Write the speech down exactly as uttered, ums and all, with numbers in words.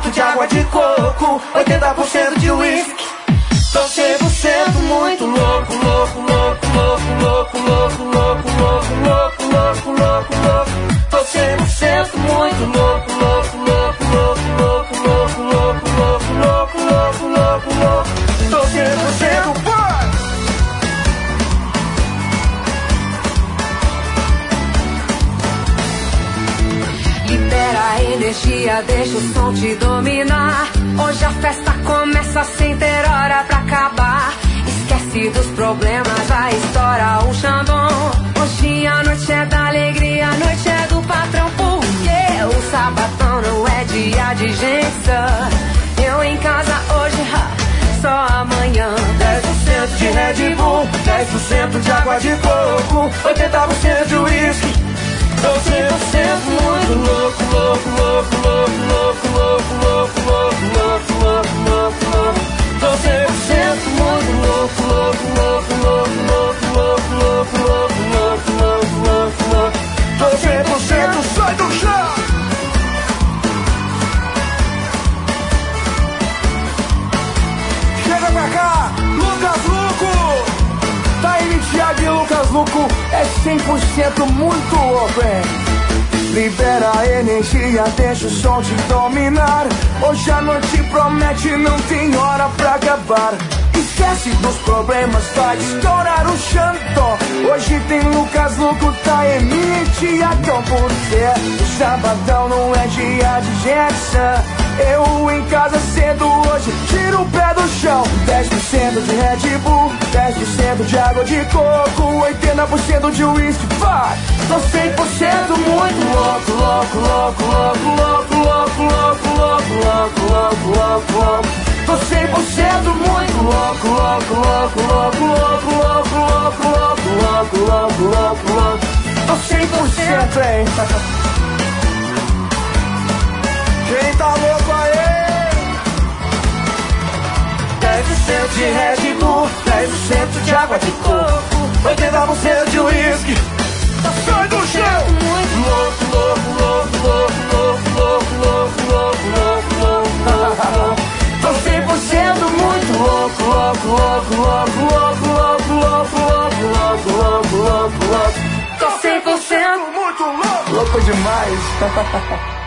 cento de água de coco, oitenta por cento de uísque. Tô cem por cento muito louco, louco, louco, louco, louco, louco, louco, louco, louco, louco, louco, louco. Tô cem por cento muito louco, louco, louco, louco, louco, louco, louco, louco, louco, louco, louco, louco. Tô cem por cento, vai! Libera a energia, deixa o som te dominar. Hoje a festa começa sem ter hora pra acabar. Esquece dos problemas, vai estourar um Xandão. Hoje a noite é da alegria, a noite é do patrão. Porque o sabadão não é dia de gente sã. Eu em casa hoje, ha, só amanhã. Dez por cento de Red Bull, dez por cento de água de coco, oitenta por cento de uísque. Tô cem por cento muito louco, louco, louco, louco, louco, louco, louco, louco, louco, louco, louco, louco. Tô cem por cento muito louco, louco, louco, louco, louco, louco, louco, louco, louco, louco, louco, louco. Tô cem por cento, sai do chão! Chega pra cá, Lucas Luco! Taime, Thiago e Lucas Luco é cem por cento muito louco, hein? Libera a energia, deixa o som te dominar. Hoje a noite promete, não tem hora pra acabar. Esquece dos problemas, vai estourar o Xandão. Hoje tem Lucas Luco, Taime e Thiagão. Porque o sabadão não é dia de gente sã. Eu em casa cedo hoje, tiro o pé do chão. Dez por cento de Red Bull, dez por cento de água de coco, oitenta por cento de uísque, vai! Tô cem por cento muito louco, louco, louco, louco, louco, louco, louco, louco, louco, louco, louco, louco. Tô cem por cento muito louco, louco, louco, louco, louco, louco, louco, louco, louco, louco, louco, louco. Tô cem por cento, hein? Quem tá louco aí? dez por cento de Red Bull, dez por cento de água de coco, oitenta por cento de uísque. Sai do chão! Louco, louco, louco, louco, louco, louco, louco, louco, louco, louco, louco. Tô cem por cento muito louco, louco, louco, louco, louco, louco, louco, louco, louco, louco, louco, louco. Tô cem por cento muito louco! Louco demais!